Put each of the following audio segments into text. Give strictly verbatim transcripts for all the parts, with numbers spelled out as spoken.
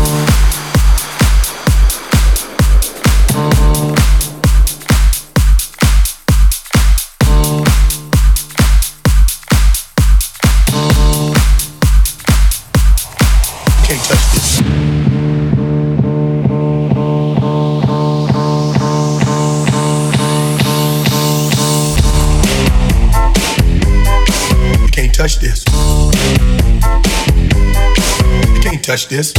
touch this. You can't touch this.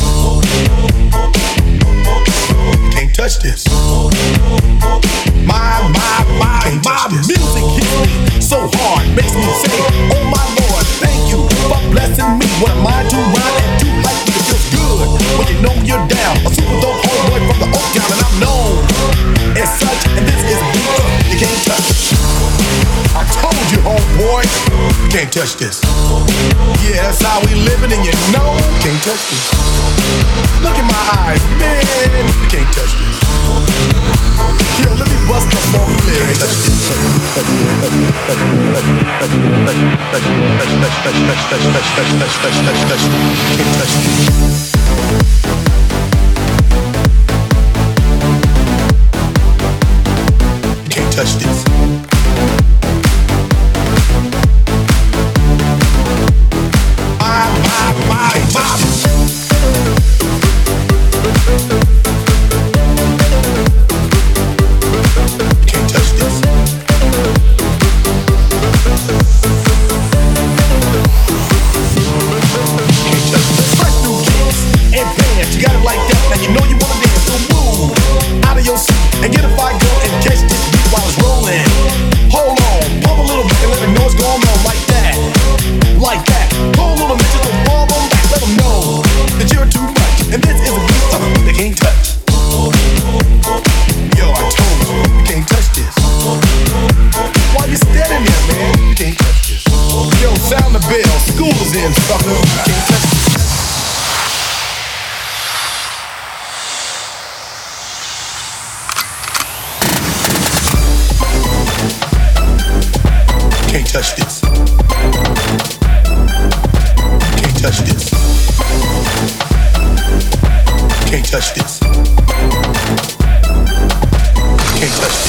You can't touch this. My, my, my, my music hits me so hard, makes me say, oh my Lord, thank you for blessing me. What am I to rhyme and do like me? It feels good when you know you're down. A super dope homeboy from the Oak Town, and I'm known as such, and this is beat you can't touch. I told you, homeboy, you can't touch this. Yeah, that's how we living, and you know you can't touch this. Look in my eyes, man, you can't touch this. Yo, let me bust the phone clear. Touch this. Can't touch this. Can't touch this. Can't touch this. Can't touch this. Can't touch this. Can't touch this.